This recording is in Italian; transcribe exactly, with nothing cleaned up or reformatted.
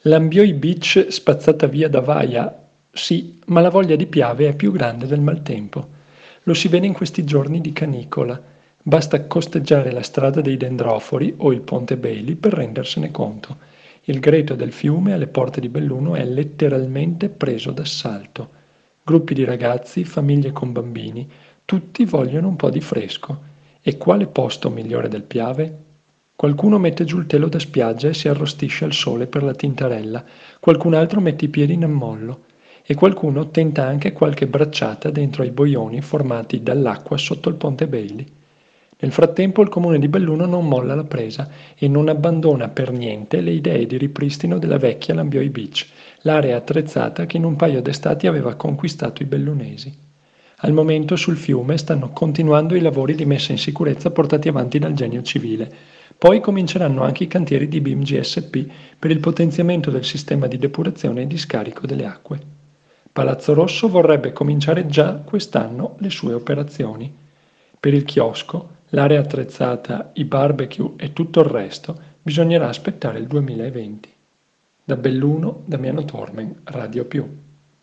Lambioi Beach spazzata via da Vaia? Sì, ma la voglia di Piave è più grande del maltempo. Lo si vede in questi giorni di canicola. Basta costeggiare la strada dei Dendrofori o il ponte Bailey per rendersene conto. Il greto del fiume alle porte di Belluno è letteralmente preso d'assalto. Gruppi di ragazzi, famiglie con bambini, tutti vogliono un po' di fresco. E quale posto migliore del Piave? Qualcuno mette giù il telo da spiaggia e si arrostisce al sole per la tintarella, qualcun altro mette i piedi in ammollo e qualcuno tenta anche qualche bracciata dentro ai boioni formati dall'acqua sotto il ponte Bailey. Nel frattempo il comune di Belluno non molla la presa e non abbandona per niente le idee di ripristino della vecchia Lambioi Beach, l'area attrezzata che in un paio d'estati aveva conquistato i bellunesi. Al momento sul fiume stanno continuando i lavori di messa in sicurezza portati avanti dal Genio Civile. Poi cominceranno anche i cantieri di B I M G S P per il potenziamento del sistema di depurazione e di scarico delle acque. Palazzo Rosso vorrebbe cominciare già quest'anno le sue operazioni. Per il chiosco, l'area attrezzata, i barbecue e tutto il resto bisognerà aspettare il duemilaventi. Da Belluno, Damiano Tormen, Radio Più.